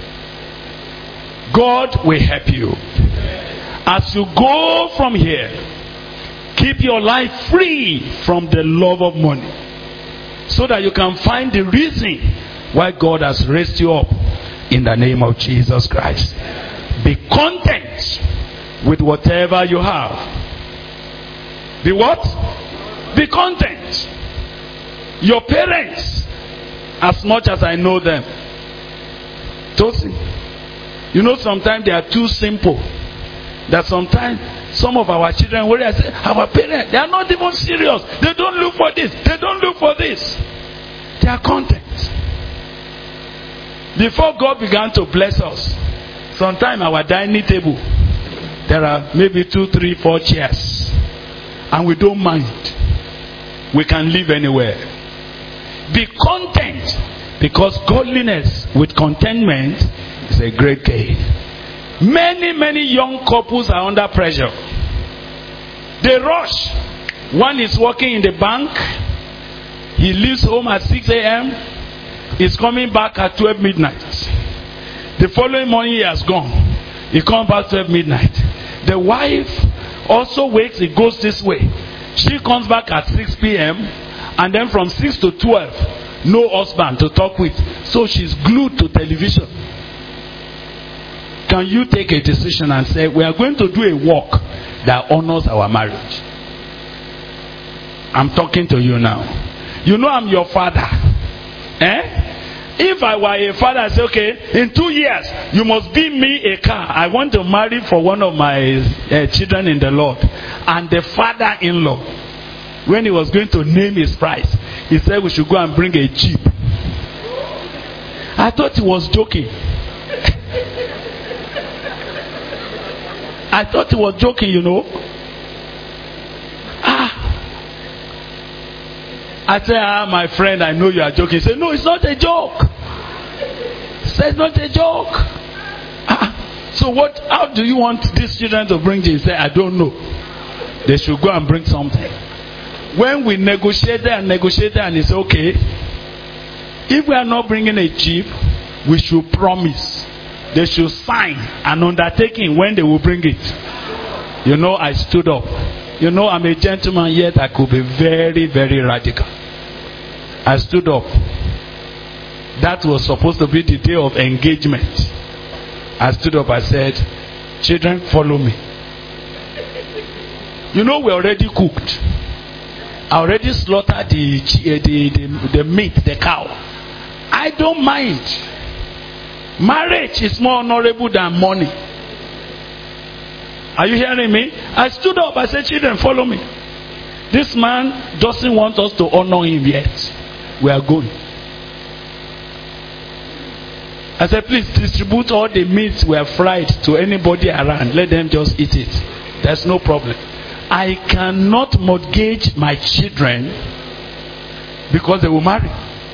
God will help you. As you go from here, keep your life free from the love of money, so that you can find the reason why God has raised you up in the name of Jesus Christ. Be content with whatever you have. Be what? Be content. Your parents, as much as I know them, Tosin, you know, sometimes they are too simple. That sometimes some of our children worry. I say, our parents, they are not even serious. They don't look for this. They don't look for this. They are content. Before God began to bless us, sometimes our dining table, there are maybe 2, 3, 4 chairs, and we don't mind. We can live anywhere. Be content, because godliness with contentment is a great gain. Many young couples are under pressure. They rush. One is working in the bank. He leaves home at 6 a.m. He's coming back at 12 midnight. The following morning he has gone. He comes back 12 midnight. The wife also wakes. He goes this way. She comes back at 6 p.m. and then from 6 to 12, no husband to talk with. So she's glued to television. Can you take a decision and say, we are going to do a work that honors our marriage? I'm talking to you now. You know I'm your father. If I were a father, I say, okay, in 2 years, you must give me a car. I want to marry for one of my children in the Lord. And the father-in-law, when he was going to name his price, he said we should go and bring a Jeep. I thought he was joking. I thought he was joking, you know. I said, my friend, I know you are joking. He said, no, it's not a joke. He said, it's not a joke. So how do you want these children to bring you? He said, I don't know. They should go and bring something. When we negotiated and he said, okay, if we are not bringing a Jeep, we should promise. They should sign an undertaking when they will bring it. You know, I stood up. You know, I'm a gentleman, yet I could be very, very radical. I stood up. That was supposed to be the day of engagement. I stood up. I said, children, follow me. You know, we already cooked. I already slaughtered the meat, the cow. I don't mind. Marriage is more honorable than money. Are you hearing me? I stood up. I said, children, follow me. This man doesn't want us to honor him yet. We are going. I said, please distribute all the meats we have fried to anybody around. Let them just eat it. There's no problem. I cannot mortgage my children because they will marry.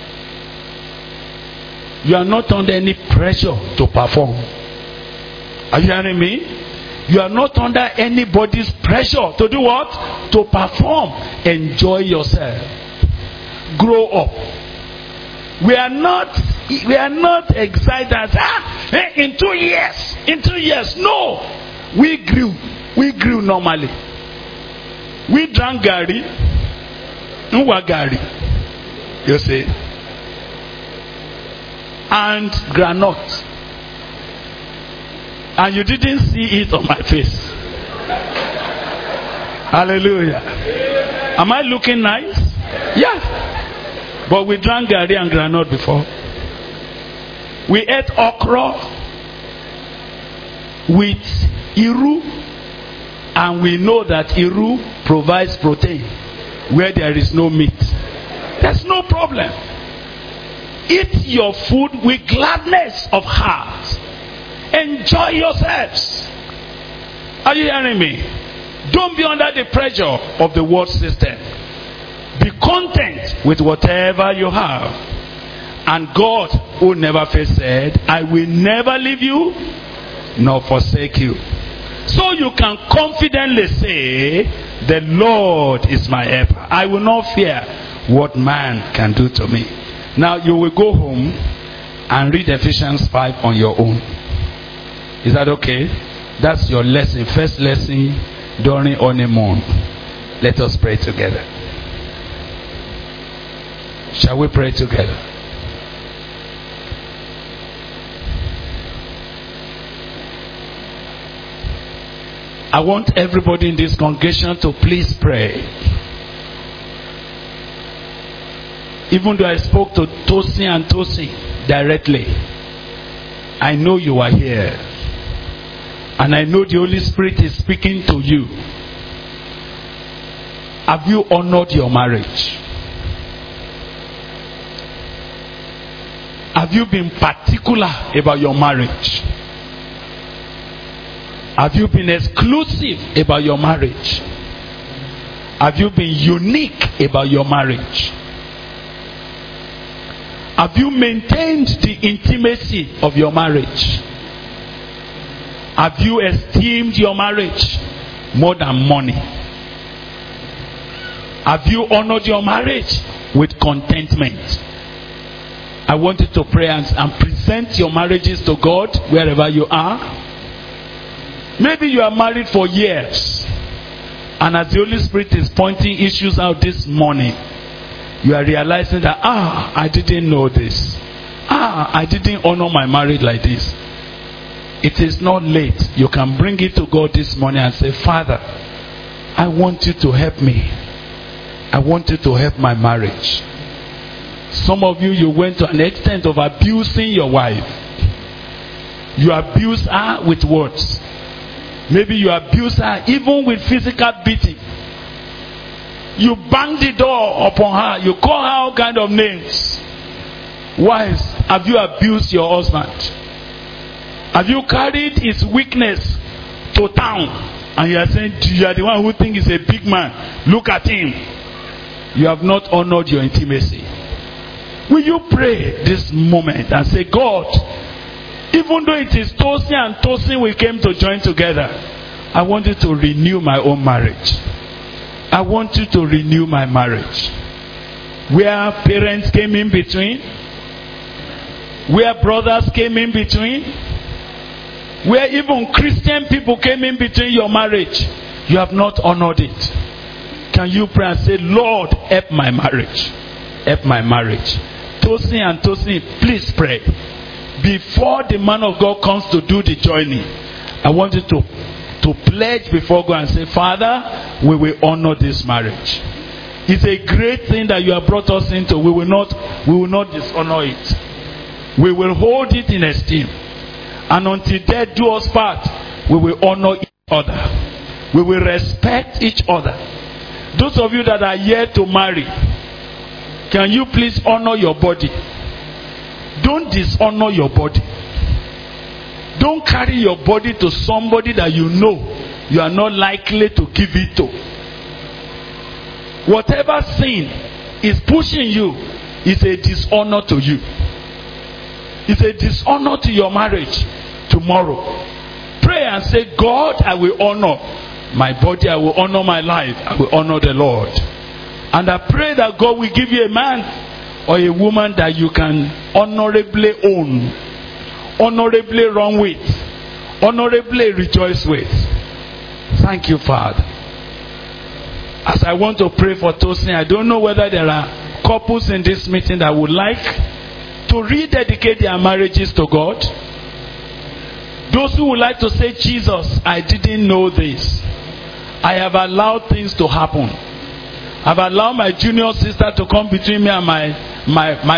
You are not under any pressure to perform. Are you hearing me? You are not under anybody's pressure to do what? To perform. Enjoy yourself. Grow up. We are not excited. In 2 years. No. We grew normally. We drank gari. Gari. You see. And granite. And you didn't see it on my face. Hallelujah. Am I looking nice? Yeah. But we drank gari and granite before. We ate okra with iru. And we know that iru provides protein where there is no meat. There's no problem. Eat your food with gladness of heart. Enjoy yourselves. Are you hearing me? Don't be under the pressure of the world system. Be content with whatever you have. And God, who never fails, said, I will never leave you nor forsake you. So you can confidently say, the Lord is my helper. I will not fear what man can do to me. Now you will go home and read Ephesians 5 on your own. Is that okay? That's your lesson, first lesson during honeymoon. Let us pray together. Shall we pray together? I want everybody in this congregation to please pray. Even though I spoke to Tosin and Tosin directly, I know you are here. And I know the Holy Spirit is speaking to you. Have you honored your marriage? Have you been particular about your marriage? Have you been exclusive about your marriage? Have you been unique about your marriage? Have you maintained the intimacy of your marriage? Have you esteemed your marriage more than money? Have you honored your marriage with contentment? I want you to pray and present your marriages to God wherever you are. Maybe you are married for years, and as the Holy Spirit is pointing issues out this morning, you are realizing that, I didn't know this. I didn't honor my marriage like this. It is not late. You can bring it to God this morning and say, Father, I want you to help me. I want you to help my marriage. Some of you went to an extent of abusing your wife. You abuse her with words. Maybe you abuse her even with physical beating. You bang the door upon her. You call her all kind of names. Wives, have you abused your husband? Have you carried his weakness to town? And you are saying, you are the one who thinks he's a big man. Look at him. You have not honored your intimacy. Will you pray this moment and say, God, even though it is Tosin and Tosin we came to join together, I want you to renew my own marriage. I want you to renew my marriage. Where parents came in between, where brothers came in between, where even Christian people came in between your marriage, you have not honored it. Can you pray and say, Lord, help my marriage. Help my marriage. Tosin and Tosin, please pray. Before the man of God comes to do the joining, I want you to pledge before God and say, Father, we will honor this marriage. It's a great thing that you have brought us into. We will not dishonor it. We will hold it in esteem. And until death do us part, we will honor each other. We will respect each other. Those of you that are yet to marry, can you please honor your body? Don't dishonor your body. Don't carry your body to somebody that you know you are not likely to give it to. Whatever sin is pushing you is a dishonor to you. It's a dishonor to your marriage tomorrow. Pray and say, God, I will honor my body, I will honor my life, I will honor the Lord. And I pray that God will give you a man or a woman that you can honorably own, honorably run with, honorably rejoice with. Thank you, Father. As I want to pray for Tosin, I don't know whether there are couples in this meeting that would like to rededicate their marriages to God. Those who would like to say, Jesus, I didn't know this. I have allowed things to happen. I've allowed my junior sister to come between me and my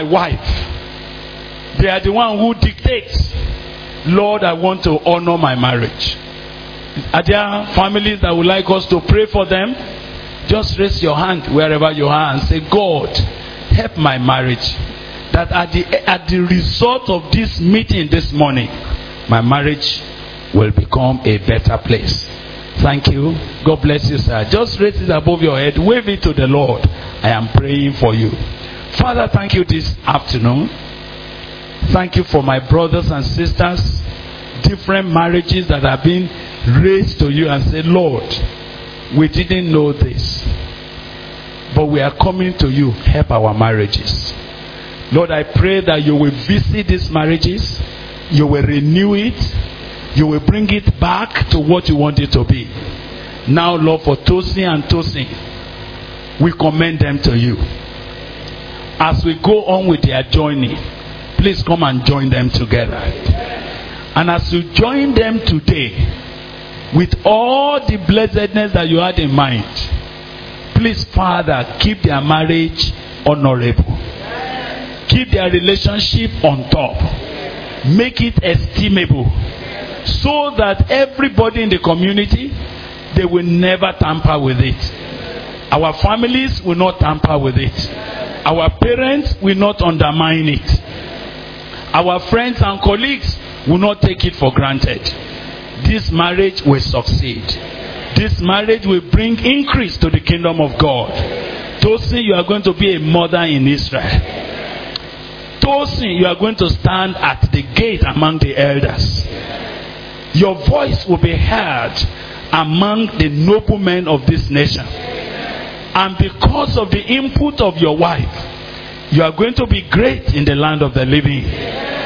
wife. They are the one who dictates. Lord, I want to honor my marriage. Are there families that would like us to pray for them? Just raise your hand wherever you are and say, God, help my marriage. That at the result of this meeting this morning, my marriage will become a better place. Thank you. God bless you, sir. Just raise it above your head. Wave it to the Lord. I am praying for you. Father, thank you this afternoon. Thank you for my brothers and sisters, different marriages that have been raised to you and say, Lord, we didn't know this, but we are coming to you. Help our marriages. Lord, I pray that you will visit these marriages. You will renew it. You will bring it back to what you want it to be. Now, Lord, for Tosin and Tosin, we commend them to you. As we go on with their journey, please come and join them together. And as you join them today, with all the blessedness that you had in mind, please, Father, keep their marriage honorable. Keep their relationship on top. Make it estimable, so that everybody in the community, they will never tamper with it. Our families will not tamper with it. Our parents will not undermine it. Our friends and colleagues will not take it for granted. This marriage will succeed. This marriage will bring increase to the kingdom of God. Tosin, you are going to be a mother in Israel. Tosin, you are going to stand at the gate among the elders. Your voice will be heard among the noblemen of this nation. And because of the input of your wife, you are going to be great in the land of the living.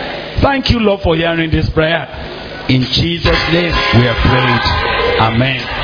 Thank you, Lord, for hearing this prayer. In Jesus' name we have prayed. Amen.